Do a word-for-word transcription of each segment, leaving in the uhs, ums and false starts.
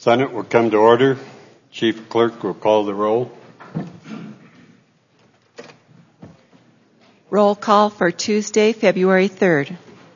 Senate will come to order. Chief Clerk will call the roll. Roll call for Tuesday, February third.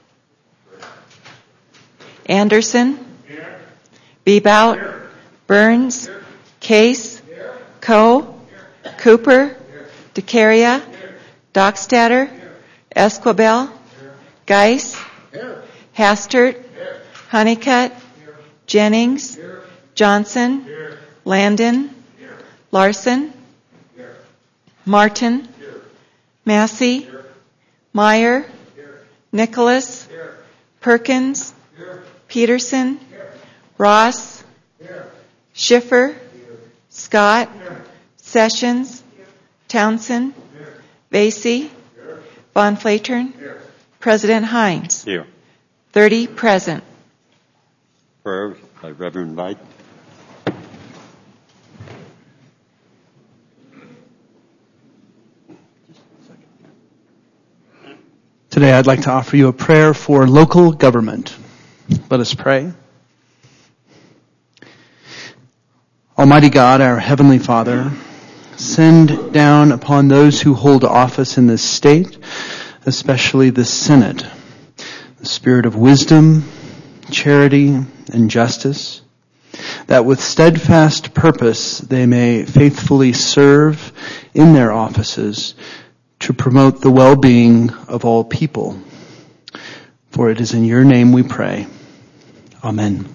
Anderson. Here. Bebout. Here. Burns. Here. Case. Here. Coe. Here. Cooper. Here. DeCaria. Here. Dockstader. Here. Esquibel. Here. Geis. Here. Hastert. Here. Honeycutt. Here. Jennings. Here. Johnson. Here. Landon. Here. Larson. Here. Martin. Here. Massey. Here. Meyer. Here. Nicholas. Here. Perkins. Here. Peterson. Here. Ross. Here. Schiffer. Here. Scott. Here. Sessions. Here. Townsend. Here. Vasey. Here. Von Flatern. Here. President Hines. Here. thirty present. Prayer by Reverend White. Today I'd like to offer you a prayer for local government. Let us pray. Almighty God, our Heavenly Father, send down upon those who hold office in this state, especially the Senate, the spirit of wisdom, charity, and justice, that with steadfast purpose they may faithfully serve in their offices to promote the well-being of all people. For it is in your name we pray. Amen.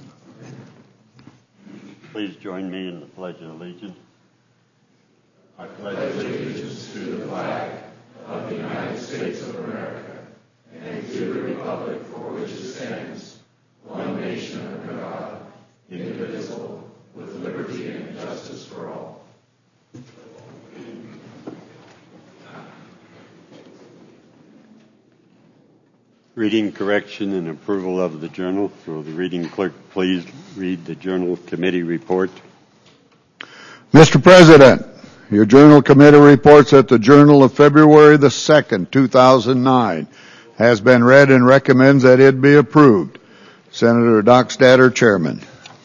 Please join me in the Pledge of Allegiance. I pledge allegiance to the flag of the United States of America and to the republic for which it stands, one nation under God, indivisible, with liberty and justice for all. Reading correction and approval of the journal. Will the reading clerk please read the journal committee report? Mister President, your journal committee reports that the journal of February the second, two thousand nine has been read and recommends that it be approved. Senator Dockstader, Chairman.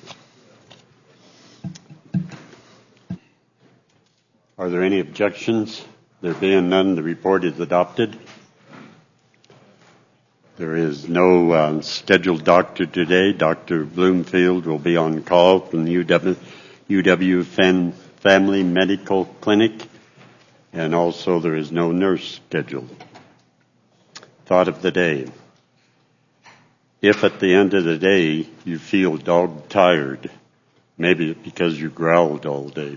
Are there any objections? There being none, the report is adopted. There is no uh, scheduled doctor today. Doctor Bloomfield will be on call from the U W, U W Fam, Family Medical Clinic, and also there is no nurse scheduled. Thought of the day. If at the end of the day you feel dog tired, maybe it's because you growled all day.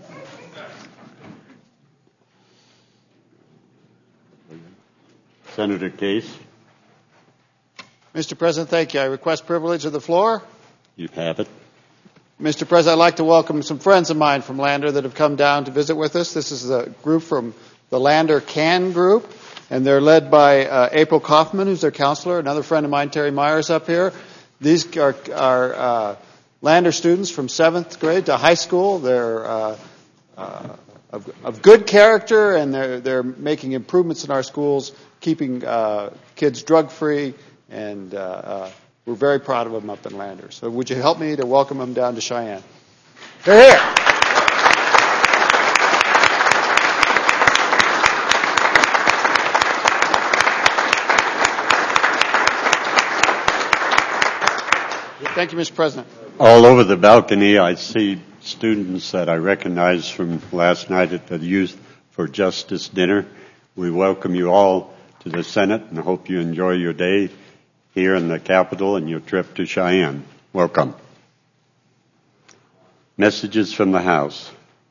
Senator Case. Mister President, thank you. I request privilege of the floor. You have it. Mister President, I'd like to welcome some friends of mine from Lander that have come down to visit with us. This is a group from the Lander CAN group, and they're led by uh, April Kaufman, who's their counselor. Another friend of mine, Terry Myers, up here. These are, are uh, Lander students from seventh grade to high school. They're uh, uh, of, of good character, and they're, they're making improvements in our schools, keeping uh, kids drug-free. And uh, uh, we're very proud of them up in Lander. So would you help me to welcome them down to Cheyenne? They're here. Thank you, Mister President. All over the balcony, I see students that I recognize from last night at the Youth for Justice dinner. We welcome you all to the Senate and hope you enjoy your day here in the Capitol and your trip to Cheyenne. Welcome. Messages from the House.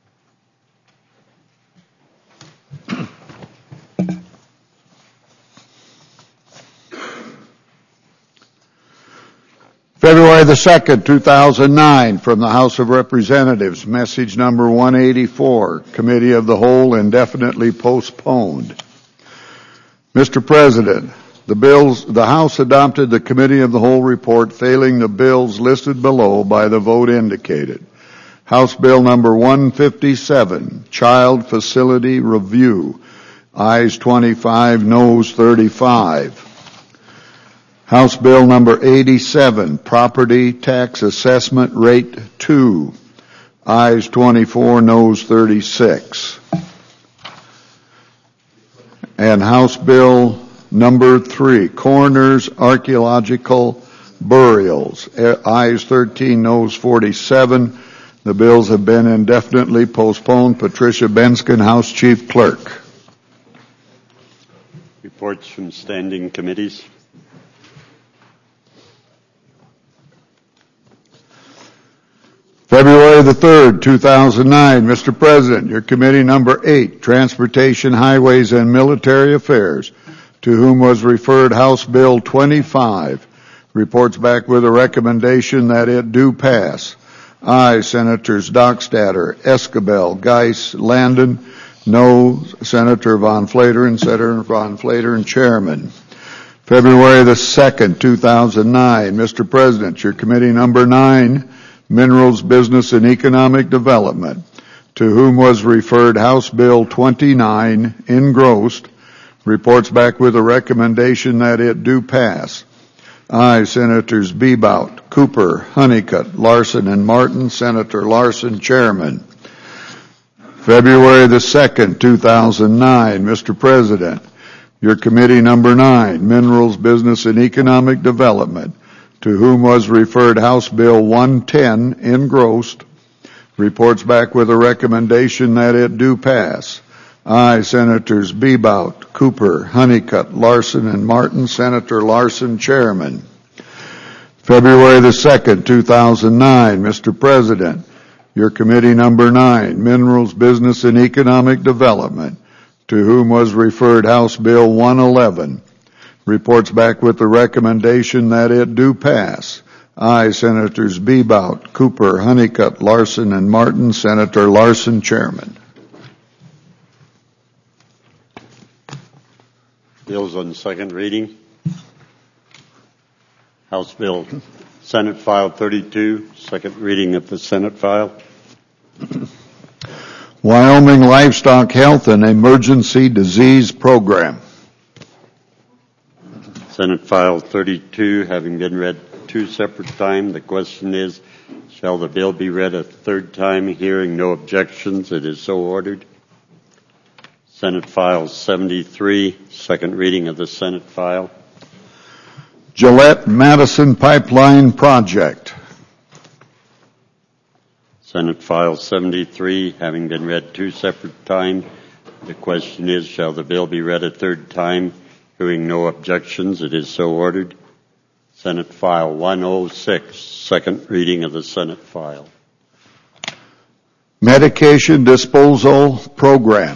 February the second, two thousand nine, from the House of Representatives, message number one eighty-four, Committee of the Whole indefinitely postponed. Mister President, The bills, the House adopted the Committee of the Whole report, failing the bills listed below by the vote indicated. House Bill number one fifty-seven, Child Facility Review. Ayes twenty-five, noes thirty-five. House Bill number eighty-seven, Property Tax Assessment Rate two. Ayes twenty-four, noes thirty-six. And House Bill number three, Coroners Archaeological Burials. Ayes thirteen, noes forty-seven. The bills have been indefinitely postponed. Patricia Benskin, House Chief Clerk. Reports from standing committees. February the third, two thousand nine. Mister President, your committee number eight, Transportation, Highways, and Military Affairs, to whom was referred House Bill twenty-five, reports back with a recommendation that it do pass. Aye, Senators Dockstader, Escabel, Geis, Landon. No, Senator Von Flateren, Senator Von Flateren, Chairman. February the second, two thousand nine. Mister President, your committee number nine, Minerals, Business, and Economic Development, to whom was referred House Bill twenty-nine, engrossed, reports back with a recommendation that it do pass. Aye, Senators Bebout, Cooper, Honeycutt, Larson, and Martin. Senator Larson, Chairman. February the second, two thousand nine. Mister President, your committee number nine, Minerals, Business, and Economic Development, to whom was referred House Bill one ten, engrossed, reports back with a recommendation that it do pass. Aye, Senators Bebout, Cooper, Honeycutt, Larson, and Martin. Senator Larson, Chairman. February the second, two thousand nine. Mister President, your committee number nine, Minerals, Business, and Economic Development, to whom was referred House Bill one eleven, reports back with the recommendation that it do pass. Aye, Senators Bebout, Cooper, Honeycutt, Larson, and Martin. Senator Larson, Chairman. Bills on second reading. House Bill, Senate File thirty-two, second reading of the Senate file. Wyoming Livestock Health and Emergency Disease Program. Senate File thirty-two, having been read two separate times, the question is, shall the bill be read a third time? Hearing no objections, it is so ordered. Senate File seventy-three, second reading of the Senate file. Gillette Madison Pipeline Project. Senate File seventy-three, having been read two separate times, the question is, shall the bill be read a third time? Hearing no objections, it is so ordered. Senate File one oh six, second reading of the Senate file. Medication Disposal Program.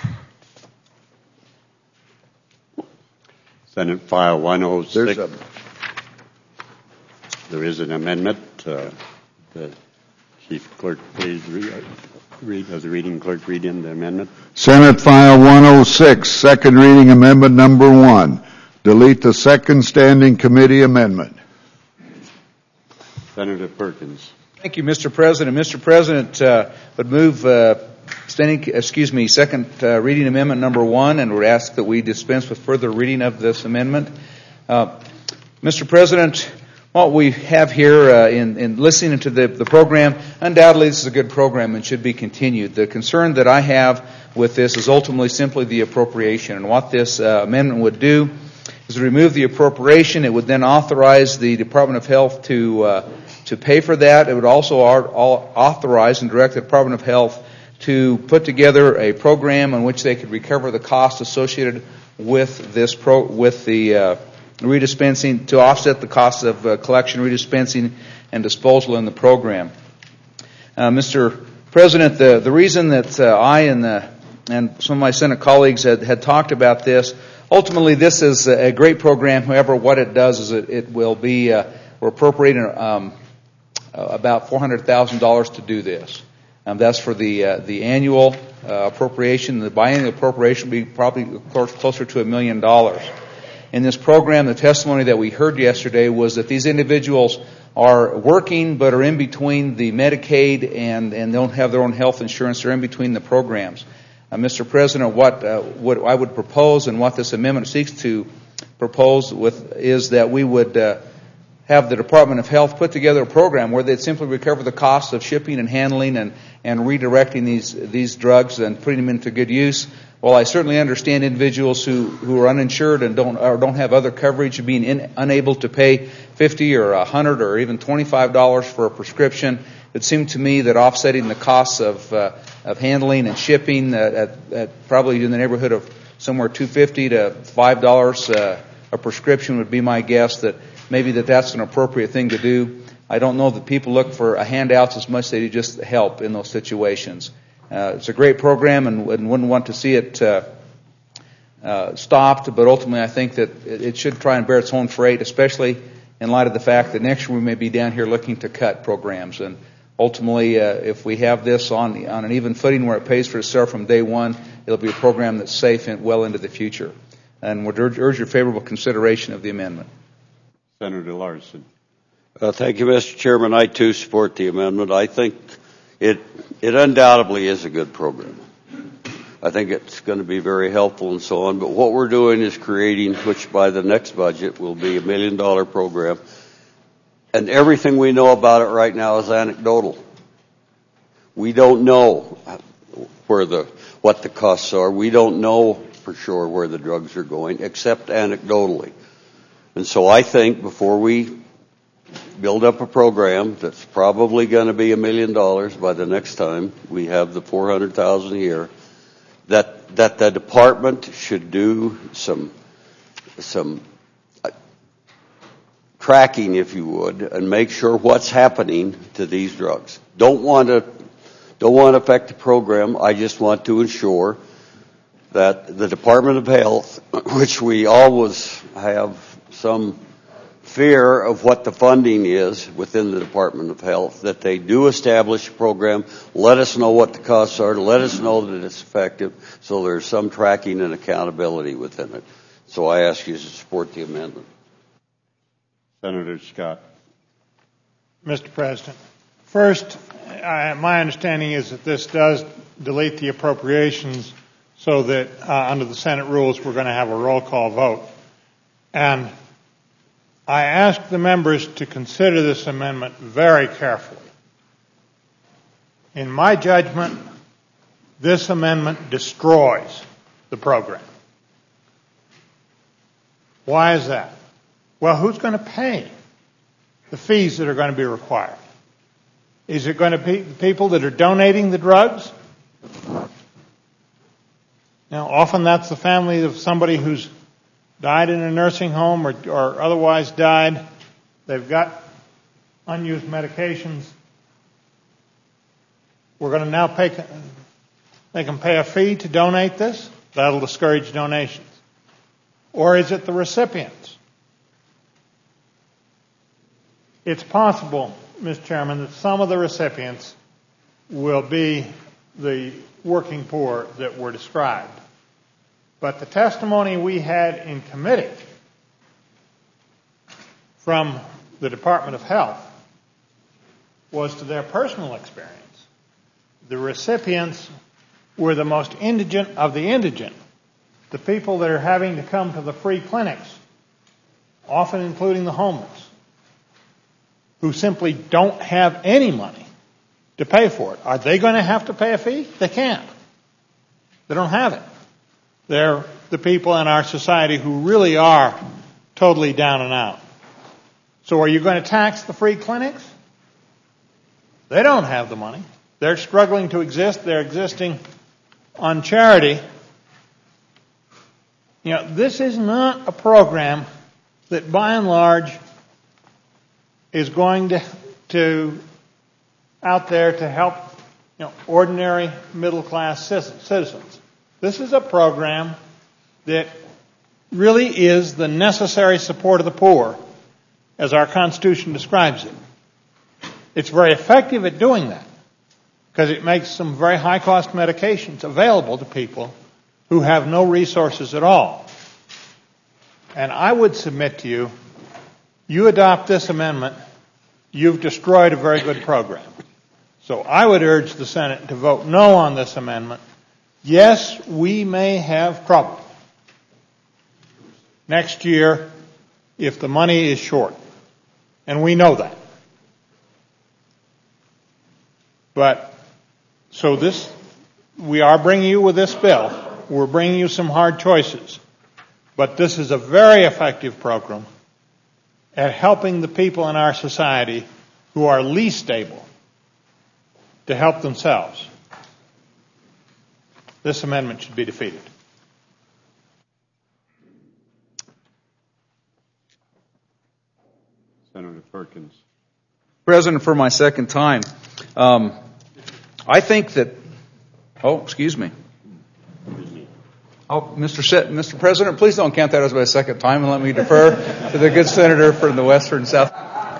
Senate File one oh six. There's a, there is an amendment. Uh, the Chief Clerk, please read, read, does the reading clerk read in the amendment? Senate File one oh six, second reading amendment number one. Delete the second standing committee amendment. Senator Perkins. Thank you, Mister President. Mister President, uh, would move uh, standing, excuse me, second uh, reading amendment number one, and would ask that we dispense with further reading of this amendment. Uh, Mister President, what we have here uh, in, in listening to the, the program, undoubtedly this is a good program and should be continued. The concern that I have with this is ultimately simply the appropriation, and what this uh, amendment would do is to remove the appropriation. It would then authorize the Department of Health to uh, to pay for that. It would also authorize and direct the Department of Health to put together a program in which they could recover the costs associated with this pro, with the uh, redispensing, to offset the costs of uh, collection, redispensing, and disposal in the program. Uh, Mister President, the, the reason that uh, I and the and some of my Senate colleagues had, had talked about this, ultimately this is a great program. However, what it does is it, it will be, uh, we're appropriating um, about four hundred thousand dollars to do this. Um, that's for the uh, the annual uh, appropriation. The biennial appropriation will be probably closer to a million dollars. In this program, the testimony that we heard yesterday was that these individuals are working but are in between the Medicaid and, and don't have their own health insurance. They're in between the programs. Uh, Mister President, what, uh, what I would propose and what this amendment seeks to propose with is that we would uh, have the Department of Health put together a program where they'd simply recover the costs of shipping and handling and, and redirecting these these drugs and putting them into good use. While I certainly understand individuals who, who are uninsured and don't or don't have other coverage being in, unable to pay fifty or a hundred or even twenty-five dollars for a prescription, it seemed to me that offsetting the costs of uh, of handling and shipping uh, at, at probably in the neighborhood of somewhere two fifty to five dollars uh, a prescription would be my guess. That maybe that that's an appropriate thing to do. I don't know that people look for handouts as much as they do just help in those situations. Uh, it's a great program and, and wouldn't want to see it uh, uh, stopped, but ultimately I think that it, it should try and bear its own freight, especially in light of the fact that next year we may be down here looking to cut programs. And ultimately, uh, if we have this on on an even footing where it pays for itself from day one, it'll be a program that's safe and well into the future. And would urge, urge your favorable consideration of the amendment. Senator Larson. Uh, thank you, Mister Chairman. I too support the amendment. I think it it undoubtedly is a good program. I think it's going to be very helpful and so on. But what we're doing is creating, which by the next budget will be a million dollar program. And everything we know about it right now is anecdotal. We don't know where the what the costs are. We don't know for sure where the drugs are going, except anecdotally. And so I think before we build up a program that's probably going to be a million dollars by the next time we have the four hundred thousand a year, that that the department should do some some tracking, if you would, and make sure what's happening to these drugs. Don't want to don't want to affect the program. I just want to ensure that the Department of Health, which we always have some fear of what the funding is within the Department of Health, that they do establish a program, let us know what the costs are, let us know that it's effective, so there's some tracking and accountability within it. So I ask you to support the amendment. Senator Scott. Mister President, first, I, my understanding is that this does delete the appropriations so that uh, under the Senate rules we're going to have a roll call vote. And I ask the members to consider this amendment very carefully. In my judgment, this amendment destroys the program. Why is that? Well, who's going to pay the fees that are going to be required? Is it going to be the people that are donating the drugs? Now, often that's the family of somebody who's died in a nursing home or, or otherwise died. They've got unused medications. We're going to now pay, they can pay a fee to donate this. That'll discourage donations. Or is it the recipients? It's possible, Mister Chairman, that some of the recipients will be the working poor that were described. But the testimony we had in committee from the Department of Health was to their personal experience. The recipients were the most indigent of the indigent, the people that are having to come to the free clinics, often including the homeless, who simply don't have any money to pay for it. Are they going to have to pay a fee? They can't. They don't have it. They're the people in our society who really are totally down and out. So are you going to tax the free clinics? They don't have the money. They're struggling to exist. They're existing on charity. You know, this is not a program that by and large is going to, to out there to help, you know, ordinary middle class citizens. This is a program that really is the necessary support of the poor, as our Constitution describes it. It's very effective at doing that because it makes some very high-cost medications available to people who have no resources at all. And I would submit to you, you adopt this amendment, you've destroyed a very good program. So I would urge the Senate to vote no on this amendment. Yes, we may have trouble next year if the money is short. And we know that. But, so this, we are bringing you with this bill. We're bringing you some hard choices. But this is a very effective program at helping the people in our society who are least able to help themselves. This amendment should be defeated. Senator Perkins. President, for my second time, um, I think that, oh, excuse me. Oh, Mister Se- Mister President, please don't count that as my second time and let me defer to the good senator from the western South.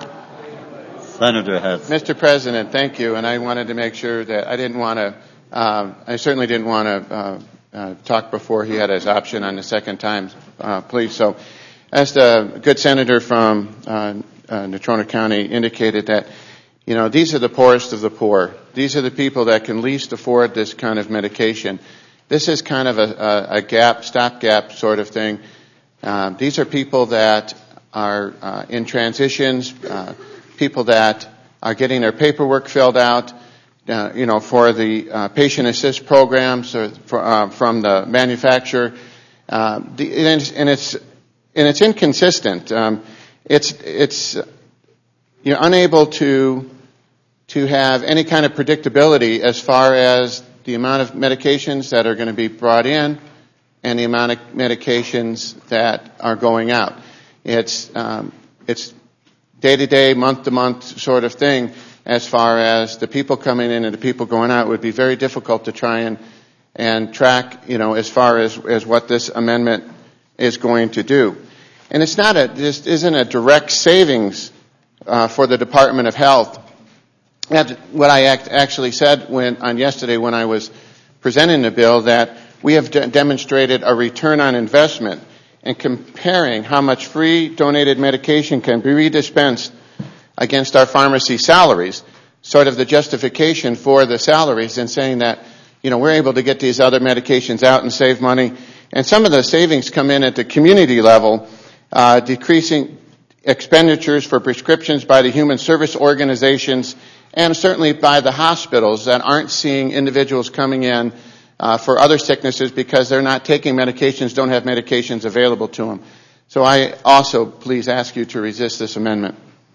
Senator Hess. Mister President, thank you. And I wanted to make sure that I didn't want to, uh, I certainly didn't want to uh, uh, talk before he had his option on the second time, uh, please. So, as the good senator from uh, uh, Natrona County indicated that, you know, these are the poorest of the poor. These are the people that can least afford this kind of medication. This is kind of a, a, a gap, stopgap sort of thing. Uh, these are people that are uh, in transitions, uh, people that are getting their paperwork filled out, uh, you know, for the uh, patient assist programs or for, uh, from the manufacturer. Uh, the, and, it's, and it's and it's inconsistent. Um, it's it's you're unable to to have any kind of predictability as far as the amount of medications that are going to be brought in and the amount of medications that are going out. It's um, it's day-to-day, month-to-month sort of thing as far as the people coming in and the people going out. It would be very difficult to try and and track, you know, as far as, as what this amendment is going to do. And it's not a, this isn't a direct savings uh, for the Department of Health. That's what I act, actually said when, on yesterday when I was presenting the bill, that we have de- demonstrated a return on investment in comparing how much free donated medication can be redispensed against our pharmacy salaries, sort of the justification for the salaries, and saying that, you know, we're able to get these other medications out and save money. And some of the savings come in at the community level, uh, decreasing expenditures for prescriptions by the human service organizations and certainly by the hospitals that aren't seeing individuals coming in uh, for other sicknesses because they're not taking medications, don't have medications available to them. So I also please ask you to resist this amendment.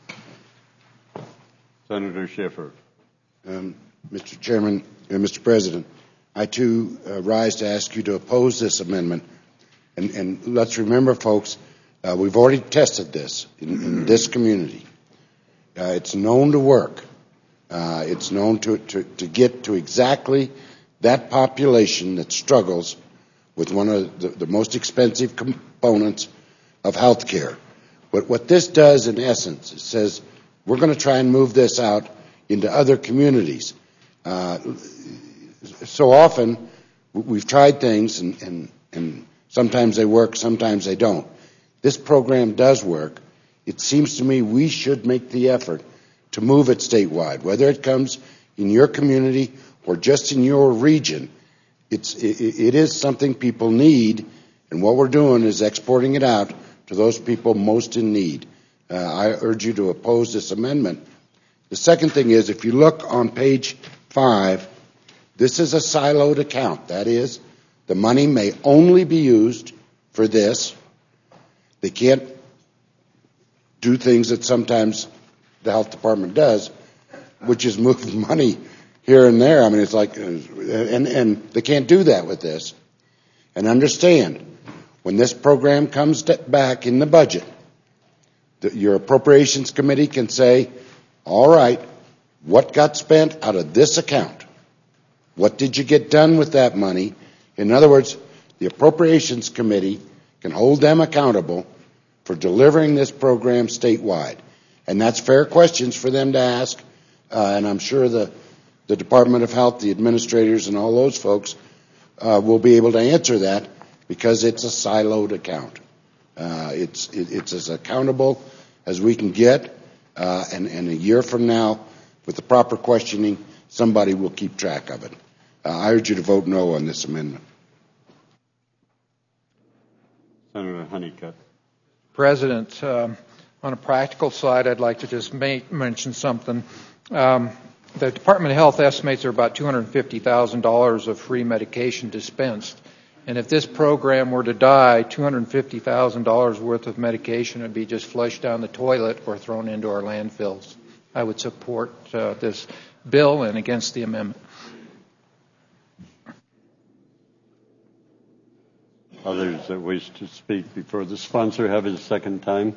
Senator Schiffer. Um, Mister Chairman, uh, Mister President, I too uh, rise to ask you to oppose this amendment. And, and let's remember, folks, uh, we've already tested this in, in this community. Uh, it's known to work. Uh, it's known to, to, to get to exactly that population that struggles with one of the, the most expensive components of health care. What, what this does, in essence, it says we're going to try and move this out into other communities. Uh, so often, we've tried things, and, and, and sometimes they work, sometimes they don't. This program does work. It seems to me we should make the effort to move it statewide, whether it comes in your community or just in your region. It's, it, it is something people need, and what we're doing is exporting it out to those people most in need. Uh, I urge you to oppose this amendment. The second thing is, if you look on page five, this is a siloed account. That is, the money may only be used for this. They can't do things that sometimes the health department does, which is move money here and there. I mean, it's like, and, and they can't do that with this. And understand, when this program comes back in the budget, the, your appropriations committee can say, all right, what got spent out of this account? What did you get done with that money? In other words, the appropriations committee can hold them accountable for delivering this program statewide. And that's fair questions for them to ask, uh, and I'm sure the, the Department of Health, the administrators, and all those folks uh, will be able to answer that because it's a siloed account. Uh, it's, it, it's as accountable as we can get, uh, and, and a year from now, with the proper questioning, somebody will keep track of it. Uh, I urge you to vote no on this amendment. Senator Honeycutt. President, um, on a practical side, I'd like to just make, mention something. Um, the Department of Health estimates there are about two hundred fifty thousand dollars of free medication dispensed. And if this program were to die, two hundred fifty thousand dollars worth of medication would be just flushed down the toilet or thrown into our landfills. I would support uh, this bill and against the amendment. Others that wish to speak before the sponsor have his second time?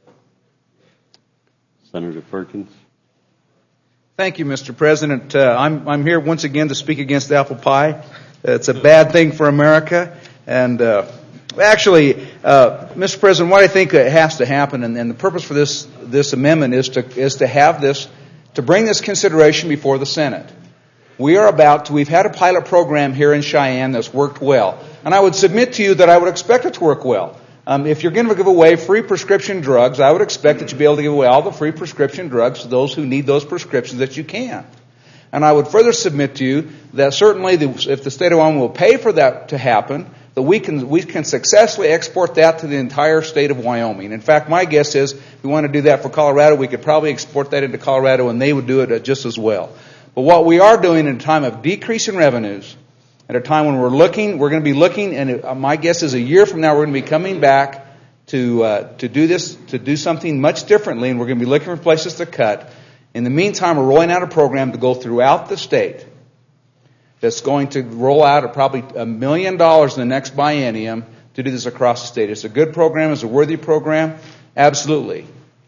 Senator Perkins. Thank you, Mister President. Uh, I'm, I'm here once again to speak against apple pie. It's a bad thing for America. And uh, actually, uh, Mister President, what I think has to happen, and, and the purpose for this this amendment is to is to have this, to bring this consideration before the Senate. We are about to, we've had a pilot program here in Cheyenne that's worked well. And I would submit to you that I would expect it to work well. Um, if you're going to give away free prescription drugs, I would expect that you'd be able to give away all the free prescription drugs to those who need those prescriptions that you can. And I would further submit to you that certainly the, if the state of Wyoming will pay for that to happen, that we can we can successfully export that to the entire state of Wyoming. In fact, my guess is if we want to do that for Colorado, we could probably export that into Colorado and they would do it just as well. But what we are doing in a time of decrease in revenues, at a time when we're looking, we're going to be looking, and my guess is a year from now we're going to be coming back to uh, to do this, to do something much differently, and we're going to be looking for places to cut. In the meantime, we're rolling out a program to go throughout the state that's going to roll out at probably a million dollars in the next biennium to do this across the state. It's a good program. It's a worthy program. Absolutely.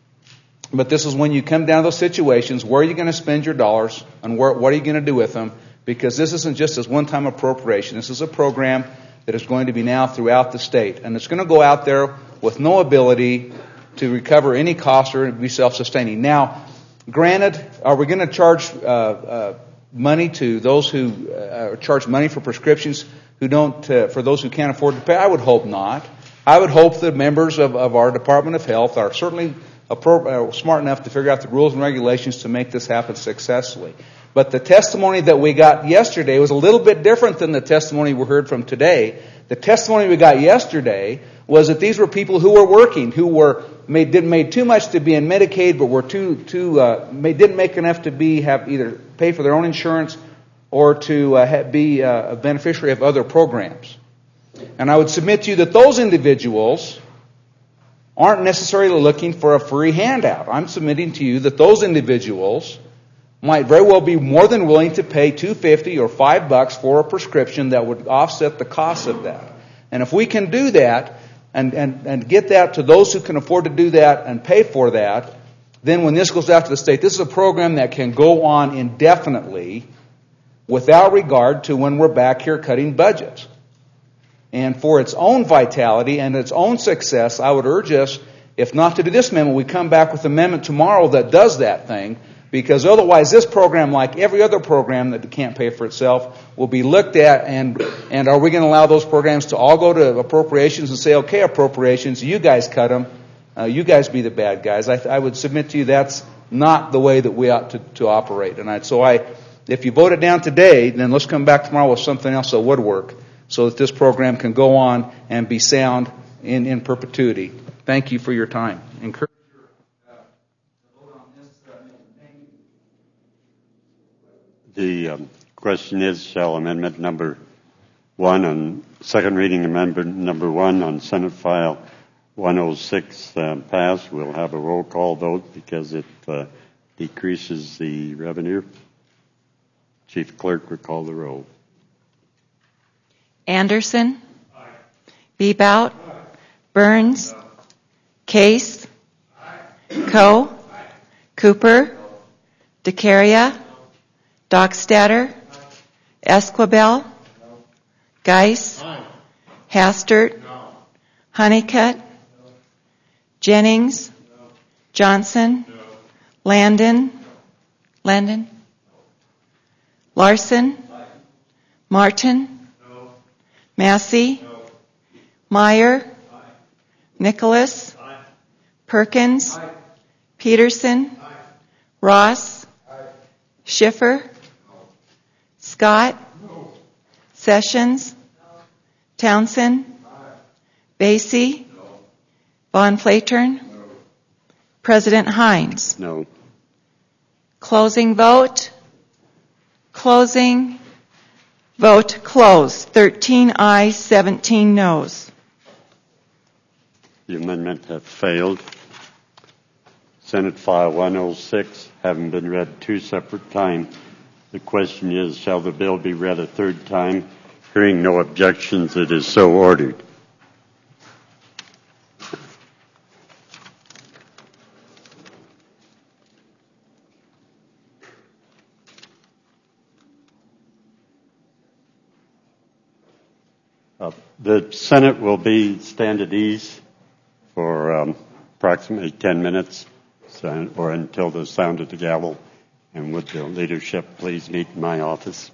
But this is when you come down to those situations, where are you going to spend your dollars and where, what are you going to do with them? Because this isn't just a one-time appropriation. This is a program that is going to be now throughout the state. And it's going to go out there with no ability to recover any cost or be self-sustaining. Now, granted, are we going to charge uh, uh, money to those who uh, charge money for prescriptions who don't, uh, for those who can't afford to pay? I would hope not. I would hope that members of, of our Department of Health are certainly appro- uh, smart enough to figure out the rules and regulations to make this happen successfully. But the testimony that we got yesterday was a little bit different than the testimony we heard from today. The testimony we got yesterday was that these were people who were working, who were made didn't made too much to be in Medicaid, but were too too uh, made, didn't make enough to be have either pay for their own insurance or to uh, have, be uh, a beneficiary of other programs. And I would submit to you that those individuals aren't necessarily looking for a free handout. I'm submitting to you that those individuals might very well be more than willing to pay two hundred fifty dollars or five bucks for a prescription that would offset the cost of that. And if we can do that and, and, and get that to those who can afford to do that and pay for that, then when this goes out to the state, this is a program that can go on indefinitely without regard to when we're back here cutting budgets. And for its own vitality and its own success, I would urge us, if not to do this amendment, we come back with an amendment tomorrow that does that thing. Because otherwise this program, like every other program that can't pay for itself, will be looked at and and are we going to allow those programs to all go to appropriations and say, okay, appropriations, you guys cut them, uh, you guys be the bad guys. I, I would submit to you that's not the way that we ought to, to operate. And I, so I, if you vote it down today, then let's come back tomorrow with something else that would work so that this program can go on and be sound in, in perpetuity. Thank you for your time. Encourage The um, question is, shall amendment number one on second reading amendment number one on Senate File one oh six uh, pass? We'll have a roll call vote because it uh, decreases the revenue. Chief Clerk will call the roll. Anderson? Aye. Bebout? Aye. Burns? No. Case? Aye. Coe? Aye. Cooper? No. DeCaria? Dockstader, Esquibel, no. Geis, Aye. Hastert, no. Honeycutt, no. Jennings, no. Johnson, no. Landon, no. Landon, Larson, Aye. Martin, no. Massey, no. Meyer, Aye. Nicholas, Aye. Perkins, Aye. Peterson, Aye. Ross, Aye. Schiffer, Scott? No. Sessions? No. Townsend? Aye. Basie? Von Flatern? President Hines? No. Closing vote. Closing. Vote closed. thirteen ayes, seventeen noes. The amendment has failed. Senate File one oh six, having been read two separate times, the question is, shall the bill be read a third time? Hearing no objections, it is so ordered. Uh, the Senate will be stand at ease for um, approximately ten minutes so, or until the sound of the gavel. And would the leadership please meet in my office?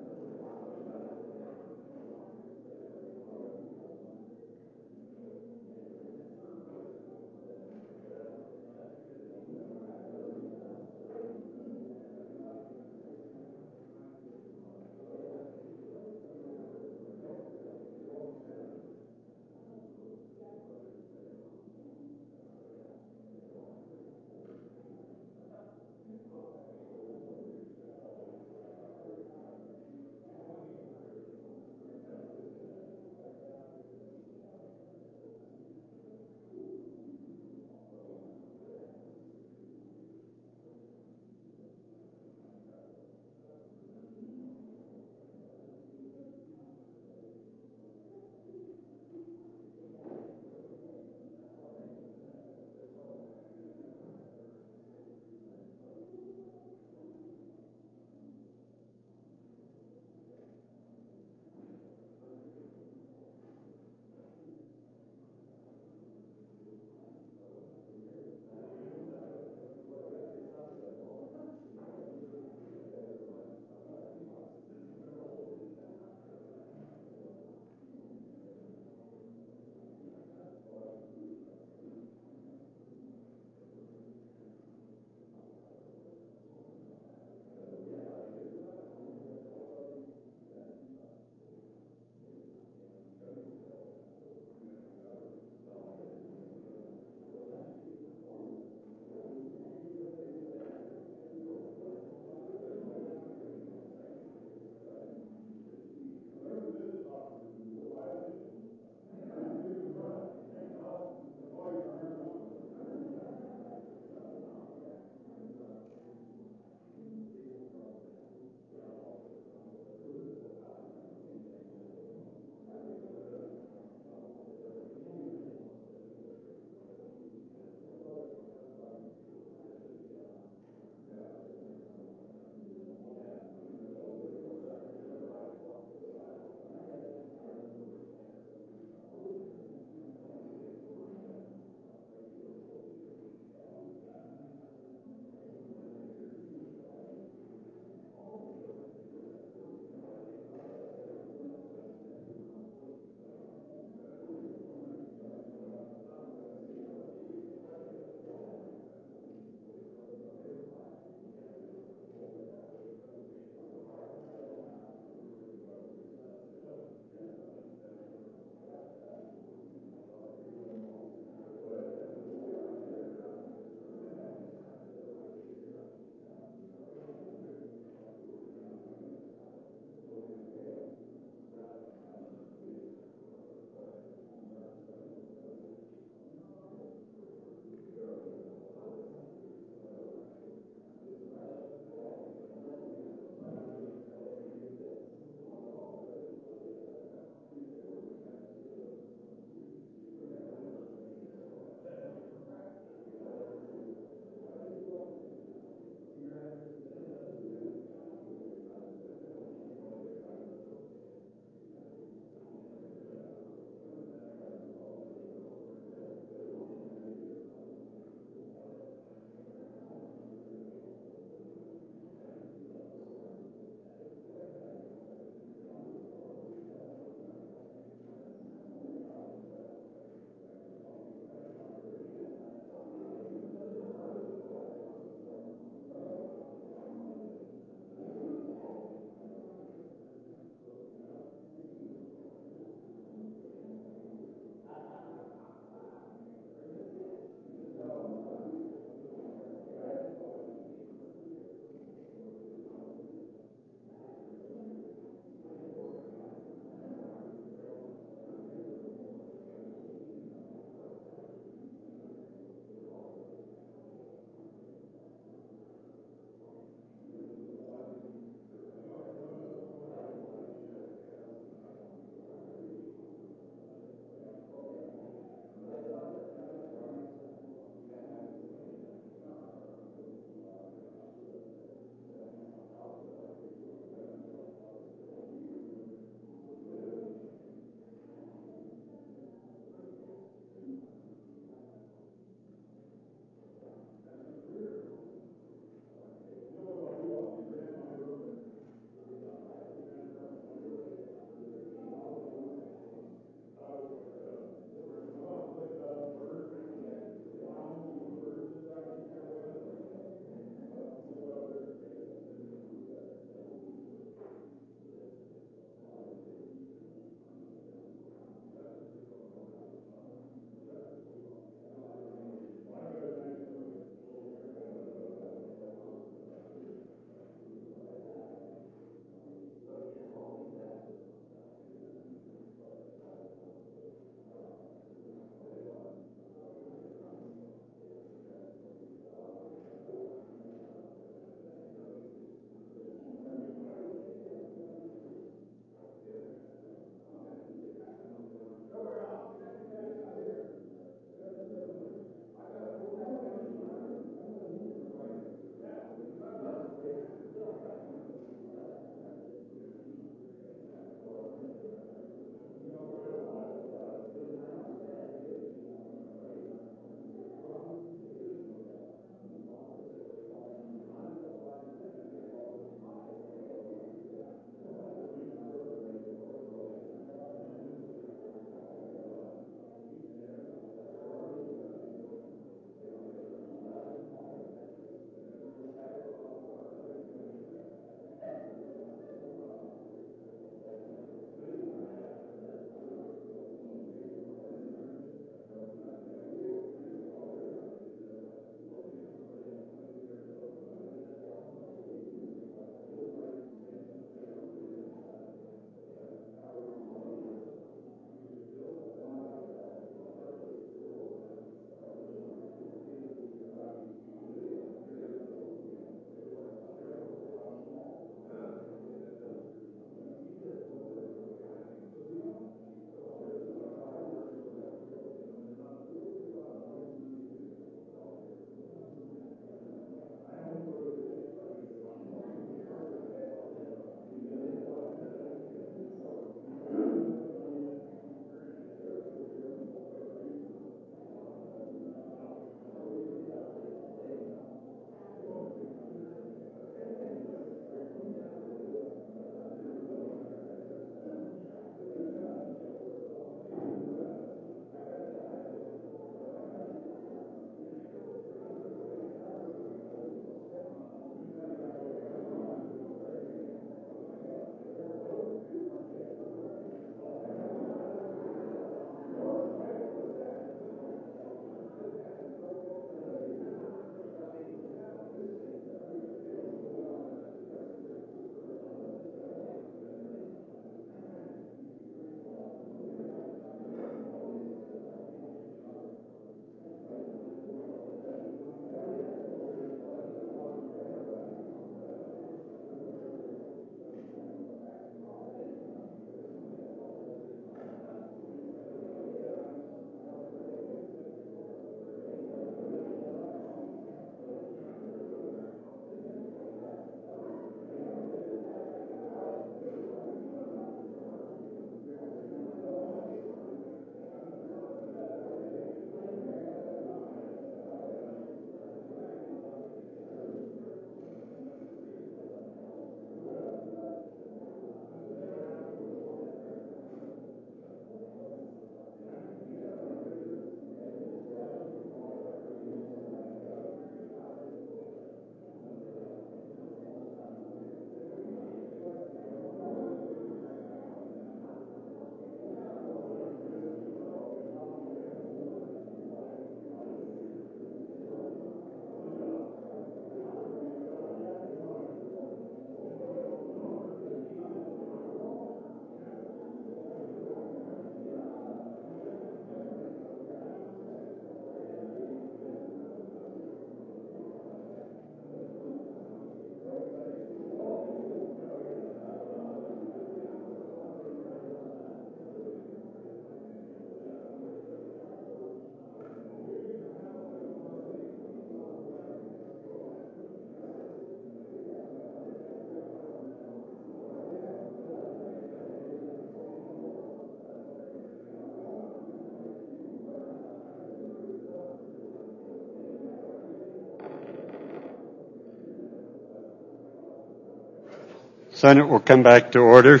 Senate will come back to order.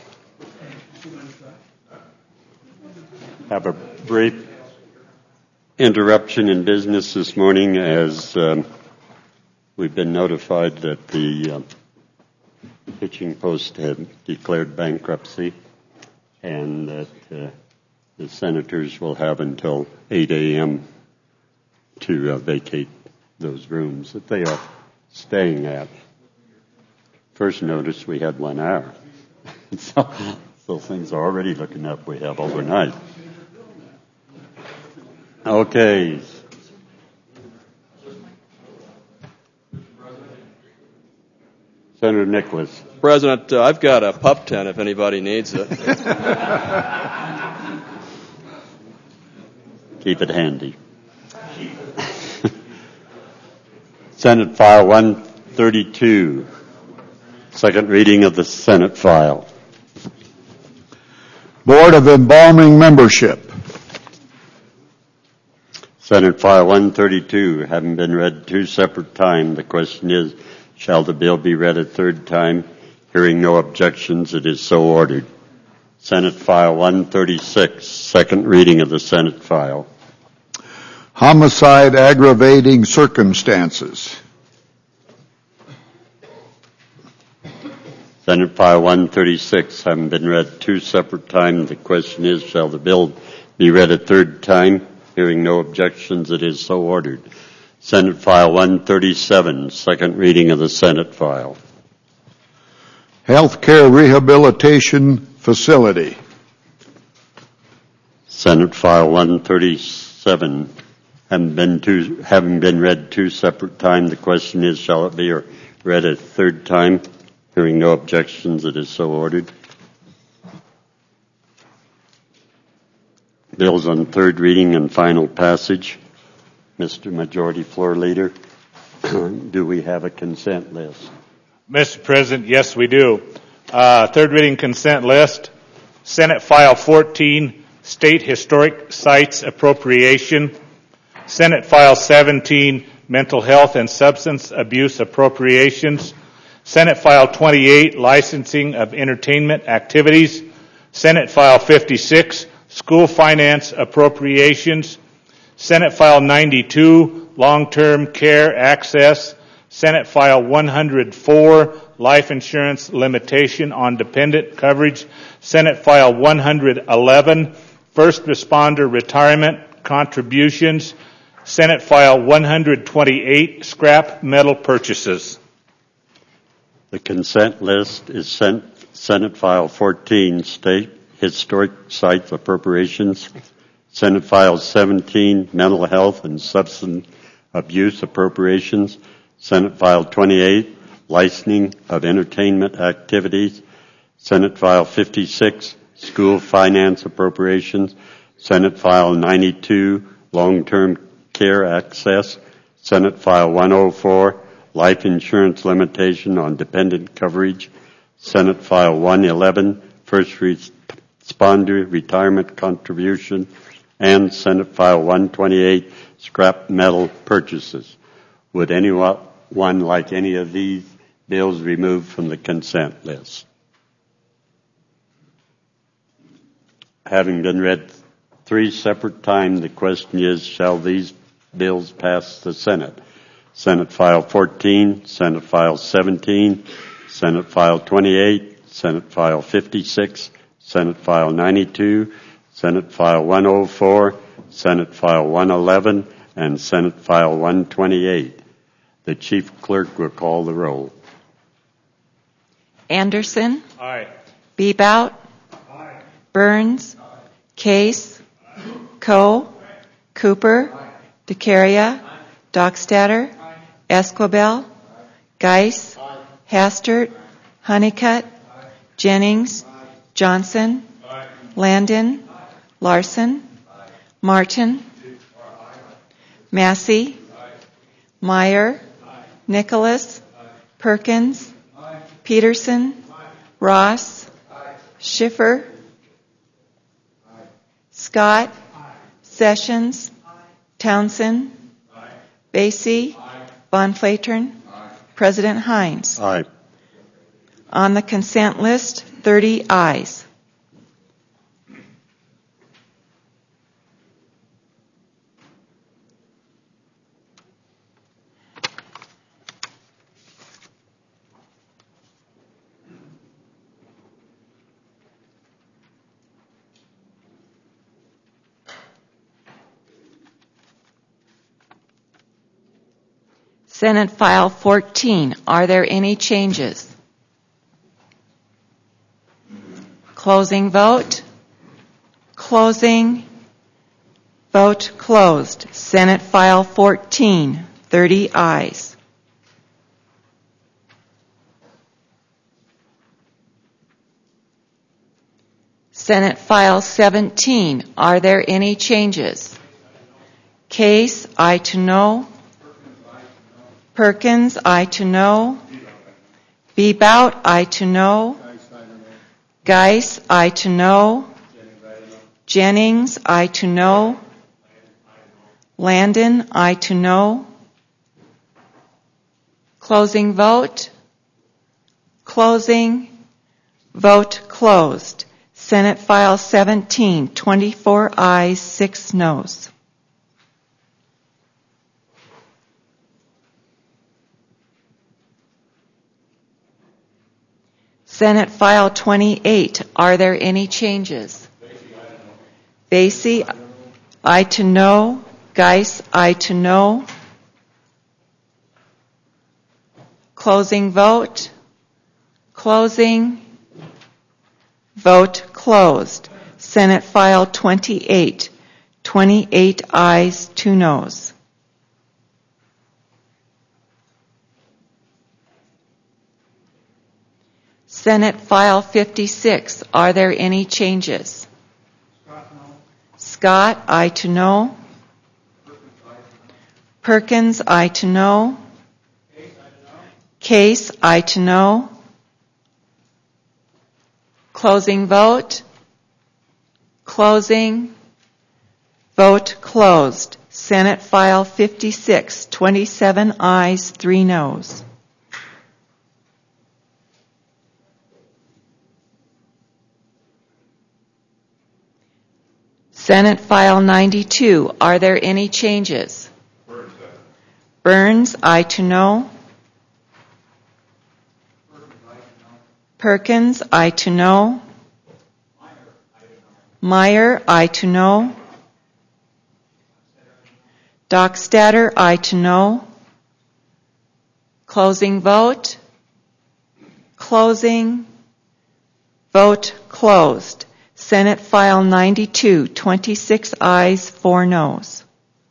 Have a brief interruption in business this morning as um, we've been notified that the uh, Hitching Post had declared bankruptcy and that uh, the senators will have until eight a.m. to uh, vacate those rooms that they are staying at. First notice we had one hour. so, so things are already looking up. We have overnight. Okay. Senator Nicholas. President, uh, I've got a pup tent if anybody needs it. Keep it handy. Senate File one thirty-two. Second reading of the Senate file. Board of Embalming Membership. Senate File one thirty-two, having been read two separate times, the question is, shall the bill be read a third time? Hearing no objections, it is so ordered. Senate File one thirty-six, second reading of the Senate file. Homicide aggravating circumstances. Senate File one thirty-six, having been read two separate times, the question is, shall the bill be read a third time? Hearing no objections, it is so ordered. Senate File one thirty-seven, second reading of the Senate file. Healthcare Rehabilitation Facility. Senate File one thirty-seven, having been, two, having been read two separate times, the question is, shall it be read a third time? Hearing no objections, it is so ordered. Bills on third reading and final passage. Mister Majority Floor Leader, do we have a consent list? Mister President, yes, we do. Uh, third reading consent list. Senate File fourteen, State Historic Sites Appropriation. Senate File seventeen, Mental Health and Substance Abuse Appropriations. Senate File twenty-eight, Licensing of Entertainment Activities. Senate File fifty-six, School Finance Appropriations. Senate File ninety-two, Long-Term Care Access. Senate File one hundred four, Life Insurance Limitation on Dependent Coverage. Senate File one hundred eleven, First Responder Retirement Contributions. Senate File one hundred twenty-eight, Scrap Metal Purchases. The consent list is sent Senate File fourteen, State Historic Sites Appropriations. Senate File seventeen, Mental Health and Substance Abuse Appropriations. Senate File twenty-eight, Licensing of Entertainment Activities. Senate File fifty-six, School Finance Appropriations. Senate File ninety-two, Long-Term Care Access. Senate File one oh four, Life Insurance Limitation on Dependent Coverage. Senate File one eleven, First Responder Retirement Contribution. And Senate File one twenty-eight, Scrap Metal Purchases. Would anyone like any of these bills removed from the consent list? Having been read three separate times, the question is, shall these bills pass the Senate? Senate File fourteen, Senate File seventeen, Senate File twenty-eight, Senate File fifty-six, Senate File ninety-two, Senate File one oh four, Senate File one eleven, and Senate File one twenty-eight. The Chief Clerk will call the roll. Anderson. Aye. Bebout. Aye. Burns. Aye. Case. Aye. Coe. Aye. Cooper. Aye. DeCaria. Aye. Dockstader. Aye. Esquibel. Aye. Geis. Aye. Hastert. Aye. Honeycutt. Aye. Jennings. Aye. Johnson. Aye. Landon. Aye. Larson. Aye. Martin. Aye. Massey. Aye. Meyer. Aye. Nicholas. Aye. Perkins. Aye. Peterson. Aye. Ross. Aye. Schiffer. Aye. Scott. Aye. Sessions. Aye. Townsend. Aye. Basie. Aye. Von Flatern. Aye. President Hines. Aye. On the consent list, thirty ayes. Senate File fourteen. Are there any changes? Closing vote. Closing. Vote closed. Senate File fourteen. thirty ayes. Senate File seventeen. Are there any changes? Case, aye to no. Perkins, aye to no. Bebout, aye to no. Geis, aye to no. Jennings, aye to no. Landon, aye to no. Closing vote. Closing. Vote closed. Senate File seventeen, twenty-four ayes, six noes. Senate File twenty-eight. Are there any changes? Basie, aye to no. Geis, aye to no. Closing vote. Closing. Vote closed. Senate File twenty-eight. twenty-eight ayes, two noes. Senate File fifty-six. Are there any changes? Scott, no. Scott, aye to no. Perkins, aye to no. Case, aye to no. Closing vote. Closing. Vote closed. Senate File fifty-six. twenty-seven ayes, three noes. Senate File ninety-two. Are there any changes? Burns, aye to no. Perkins, aye to no. Meyer, aye to no. Dockstader, aye to no. Closing vote. Closing. Vote closed. Senate File ninety-two, twenty-six ayes, four noes.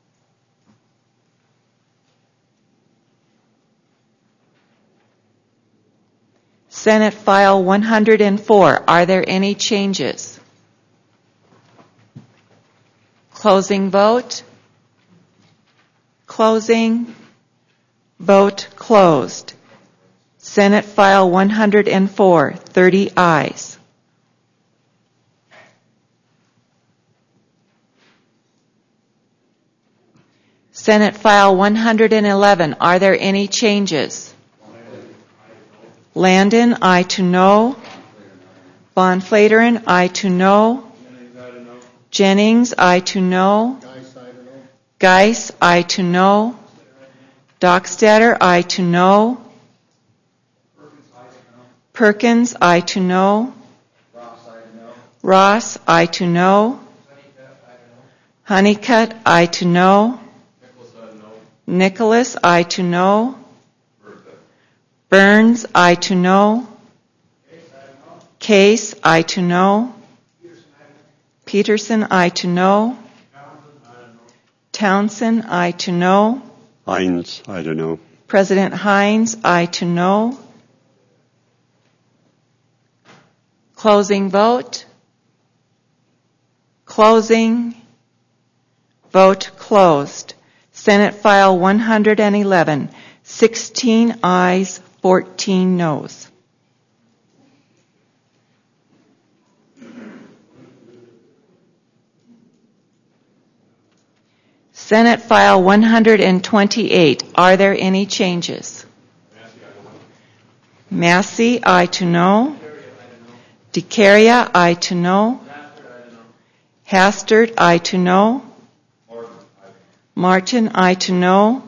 Senate File one hundred four. Are there any changes? Closing vote. Closing. Vote closed. Senate File one hundred four. thirty ayes. Senate File one hundred eleven. Are there any changes? Landon, aye to no. Von Flateren, aye to no. Jennings, aye to no. Geis, aye to no. Dockstader, aye to no. Perkins, aye to no. Ross, aye to no. Honeycutt, aye to no. Nicholas, aye to no. Burns, aye to no. Case, aye to no. Peterson, aye to no. Townsend, aye to no. Hines, aye to no. President Hines, aye to no. Closing vote. Closing. Vote closed. Senate File one hundred eleven. sixteen ayes, fourteen noes. Senate File one hundred twenty-eight. Are there any changes? Massey, aye to no. DeCaria, aye to no. Hastert, aye to no. Martin, aye to no.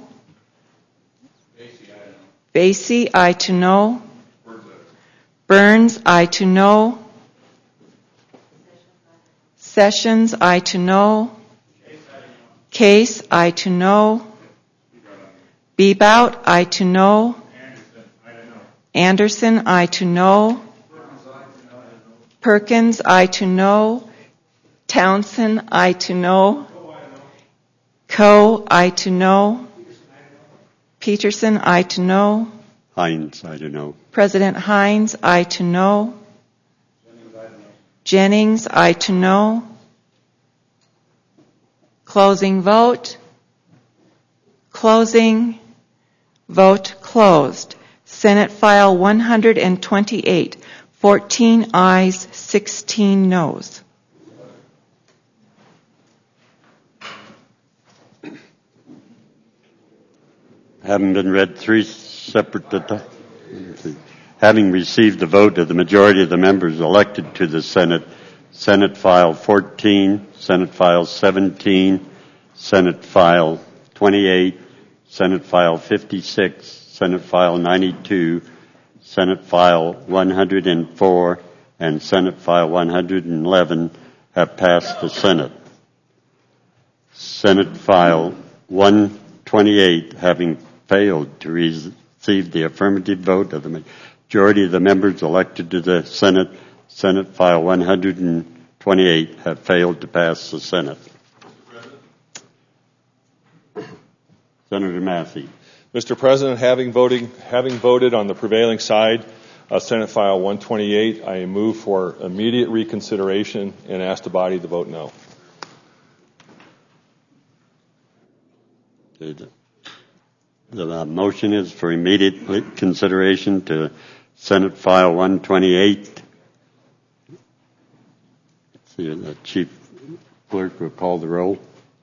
Basie, aye to no. Burns, aye to no. Sessions, aye to no. Case, aye to no. Bebout, aye to no. Anderson, aye to no. Perkins, aye to no. Townsend, aye to no. Coe, aye to no. Peterson, aye to no. Hines, I don't know. President Hines, aye to no. Jennings, aye to no. Closing vote. Closing. Vote closed. Senate File one hundred twenty-eight. fourteen ayes, sixteen noes. Having been read three separate, having received the vote of the majority of the members elected to the Senate, Senate File fourteen, Senate File seventeen, Senate File twenty-eight, Senate File fifty-six, Senate File ninety-two, Senate File one hundred four, and Senate File one hundred eleven have passed the Senate. Senate File one twenty-eight, having failed to receive the affirmative vote of the majority of the members elected to the Senate, Senate File one hundred twenty-eight have failed to pass the Senate. Senator Massey. Mister President, having, voting, having voted on the prevailing side of Senate File one twenty-eight, I move for immediate reconsideration and ask the body to vote no. The motion is for immediate consideration to Senate File one twenty-eight. See, the Chief Clerk will call the roll.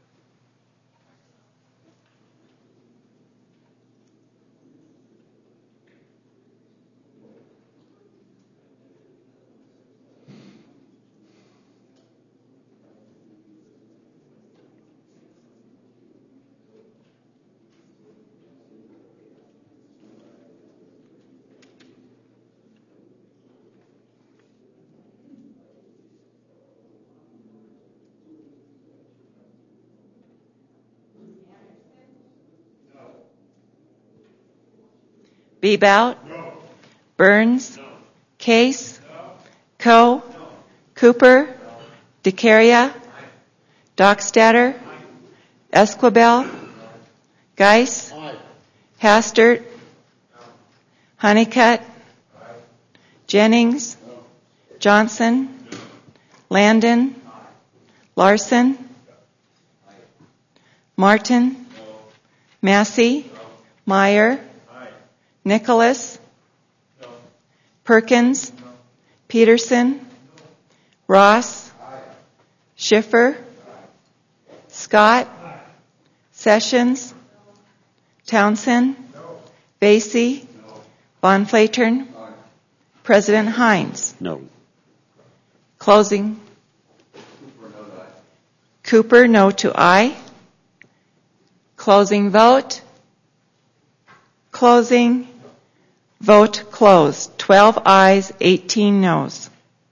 Bebout? No. Burns? No. Case? No. Coe? No. Cooper? No. DeCaria? Aye. Dockstader? Aye. Esquibel? No. Geis? Aye. Hastert? No. Honeycutt? Aye. Jennings? No. Johnson? No. Landon? Aye. Larson? Aye. Martin? No. Massey? No. Meyer? Nicholas? No. Perkins? No. Peterson? No. Ross? Aye. Schiffer? Aye. Scott? Aye. Sessions? No. Townsend? No. Basie? No. Von Flatern? Aye. President Hines? No. Closing. Cooper, no to aye. Cooper, no to aye. Closing vote. Closing. Vote closed. twelve ayes, eighteen noes.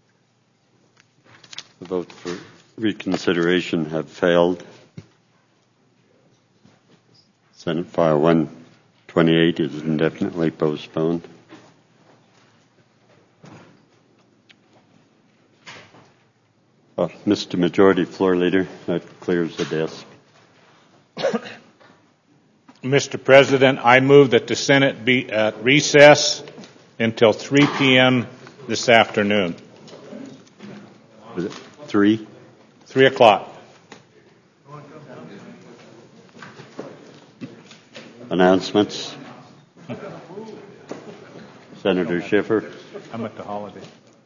The vote for reconsideration have failed. Senate File one twenty-eight is indefinitely postponed. Uh, Mister Majority Floor Leader, that clears the desk. Mister President, I move that the Senate be at recess until three p.m. this afternoon. Was it three? Three o'clock. Announcements. Senator Schiffer. I'm at the holiday.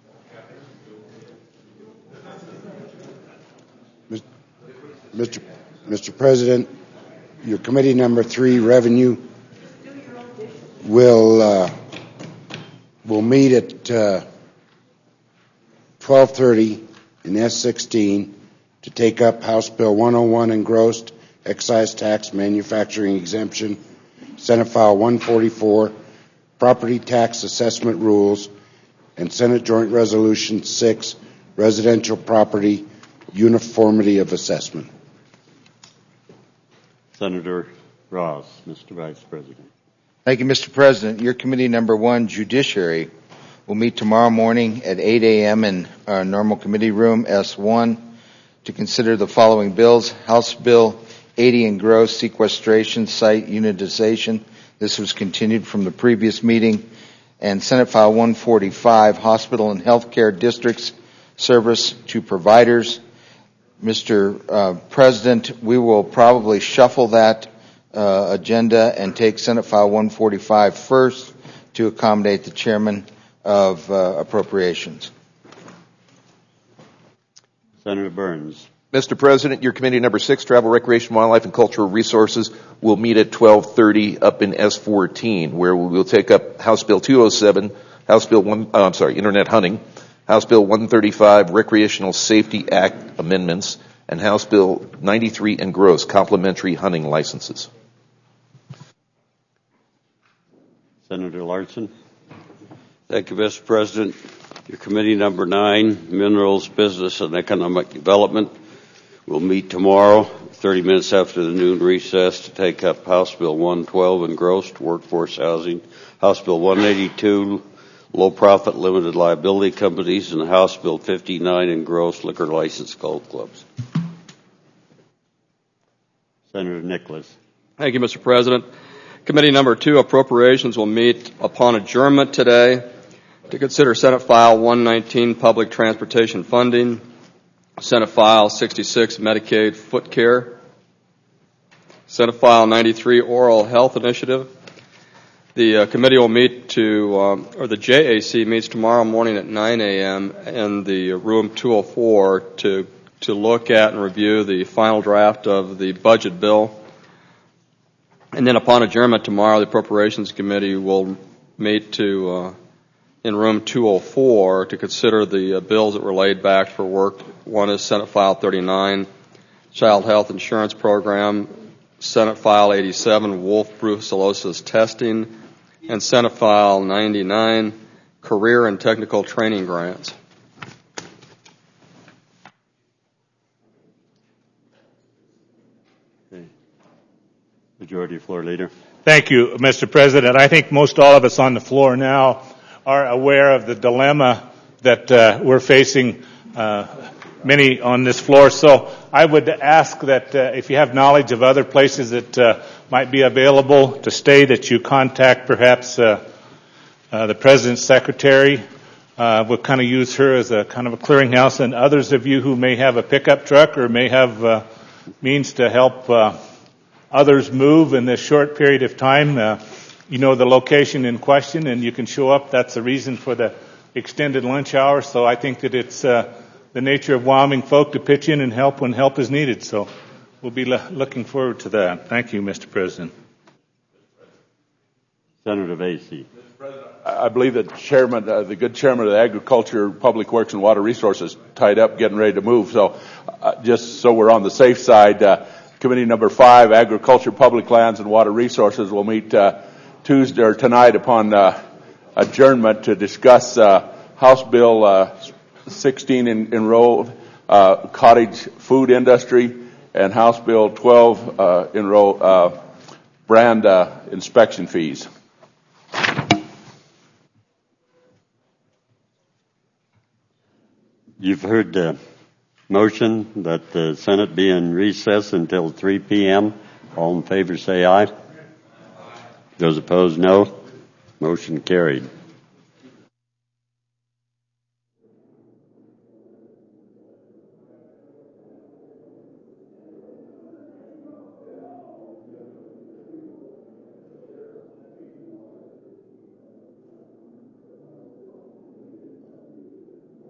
Mister Mister President, your committee number three, revenue, will uh, we'll meet at uh, twelve thirty in S sixteen to take up House Bill one oh one engrossed excise tax manufacturing exemption, Senate File one forty-four, property tax assessment rules, and Senate Joint Resolution six, residential property uniformity of assessment. Senator Ross, Mister Vice President. Thank you, Mister President. Your committee number one, Judiciary, will meet tomorrow morning at eight a.m. in our normal committee room, S one, to consider the following bills. House Bill eighty engrossed sequestration site unitization. This was continued from the previous meeting. And Senate File one forty-five, hospital and healthcare districts service to providers. Mister Uh, President, we will probably shuffle that uh, agenda and take Senate File one forty-five first to accommodate the chairman of uh, appropriations. Senator Burns. Mister President, your committee number six, Travel, Recreation, Wildlife, and Cultural Resources, will meet at twelve thirty up in S fourteen, where we will take up House Bill two oh seven, House Bill one, uh, I'm sorry, Internet Hunting, House Bill one thirty-five, Recreational Safety Act amendments, and House Bill ninety-three engrossed, complementary hunting licenses. Senator Larson. Thank you, Mister President. Your committee number nine, Minerals, Business, and Economic Development, will meet tomorrow, thirty minutes after the noon recess, to take up House Bill one twelve, engrossed, workforce housing, House Bill one eighty-two, low-profit limited liability companies, and House Bill fifty-nine, engrossed, liquor license golf clubs. Senator Nicholas. Thank you, Mister President. Committee number two, Appropriations, will meet upon adjournment today to consider Senate File one nineteen, Public Transportation Funding, Senate File sixty-six, Medicaid Foot Care, Senate File ninety-three, Oral Health Initiative. The uh, committee will meet to, um, or the J A C meets tomorrow morning at nine a.m. in the room two oh four to to look at and review the final draft of the budget bill. And then upon adjournment tomorrow, the Appropriations Committee will meet to uh, in room two oh four to consider the uh, bills that were laid back for work. One is Senate File thirty-nine, Child Health Insurance Program, Senate File eighty-seven, wolf brucellosis testing, and Senate File ninety-nine, Career and Technical Training Grants. Okay. Majority Floor Leader. Thank you, Mister President. I think most all of us on the floor now are aware of the dilemma that uh, we're facing, uh, many on this floor. So I would ask that uh, if you have knowledge of other places that uh, might be available to stay, that you contact perhaps uh, uh, the President's Secretary. Uh, we'll kind of use her as a kind of a clearinghouse, and others of you who may have a pickup truck or may have uh, means to help uh, others move in this short period of time. Uh, you know the location in question, and you can show up. That's the reason for the extended lunch hour. So I think that it's uh, the nature of Wyoming folk to pitch in and help when help is needed. So we'll be lo- looking forward to that. Thank you, Mister President. Senator Vasey. I believe that chairman, uh, the good chairman of the Agriculture, Public Works, and Water Resources tied up, getting ready to move. So uh, just so we're on the safe side, uh, Committee number five, Agriculture, Public Lands, and Water Resources, will meet uh, Tuesday or tonight upon uh, adjournment to discuss uh, House Bill uh, sixteen en- enrolled uh, cottage food industry and House Bill twelve uh, enrolled uh, brand uh, inspection fees. You've heard the motion that the Senate be in recess until three p.m. All in favor say aye. Those opposed, no. Motion carried.